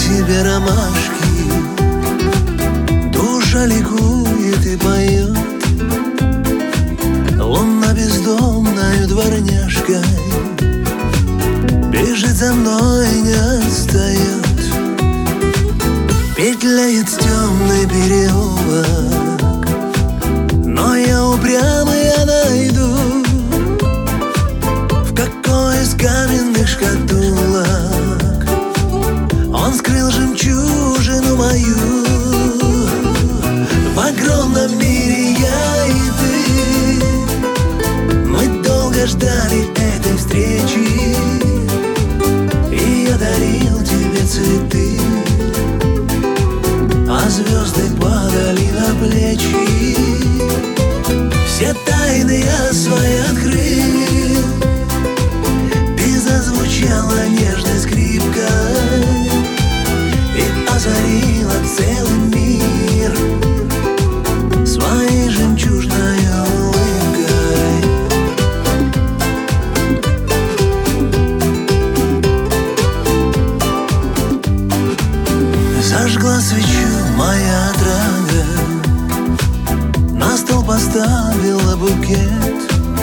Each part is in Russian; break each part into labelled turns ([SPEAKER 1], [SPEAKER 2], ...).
[SPEAKER 1] тебе ромашки, душа ликует и поет. Луна бездомною дворняжкой бежит за мной, не отстает. Петляет темный переулок, но я упрямый, я найду, в какой из каменных шкатулок он скрыл жемчужину мою. В огромном мире я и ты, мы долго ждали этой встречи, и я дарил тебе цветы, а звезды падали на плечи. Все тайны я свои открыл, ты зазвучала нежной скрипкой и озарила целый мир своей жемчужной улыбкой. Зажгла свечу моя драга, на стол поставила букет,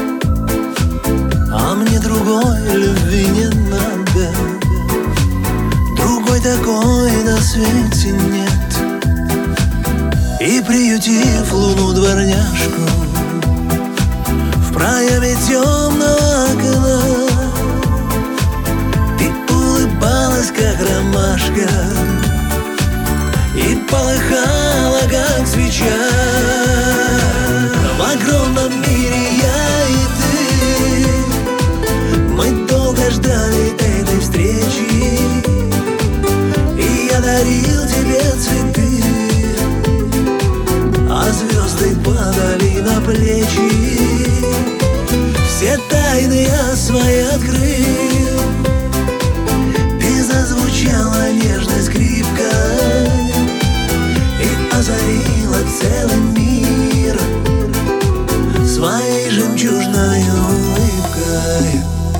[SPEAKER 1] а мне другой любви не надо, другой такой на свете нет. И приютив луну дворняжку в проеме темного окна, ты улыбалась, как ромашка, и полыхала, как свеча. В огромном мире я и ты, мы долго ждали этой встречи, и я дарил тебе цветы, а звезды падали на плечи. Все тайны я свои открыл, ты зазвучала нежной скрипкой и озарила целый мир своей жемчужной улыбкой.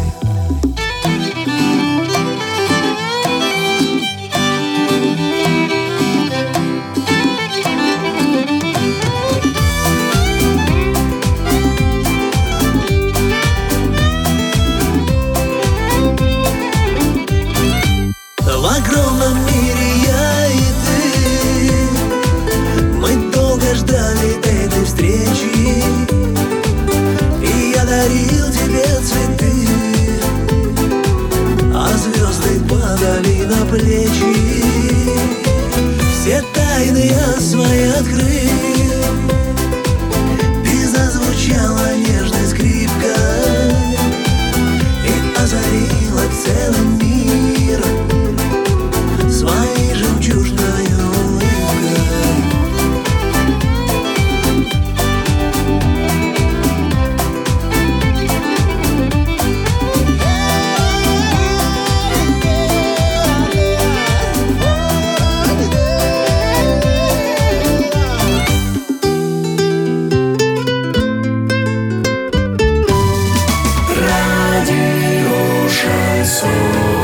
[SPEAKER 1] В огромном мире я и ты, мы долго ждали этой встречи, и я дарил тебе цветы, а звезды падали на плечи. Все тайны я свои открыл, ты зазвучала нежной скрипкой и озарила целый мир своей жемчужной улыбкой.
[SPEAKER 2] Радио Шансон.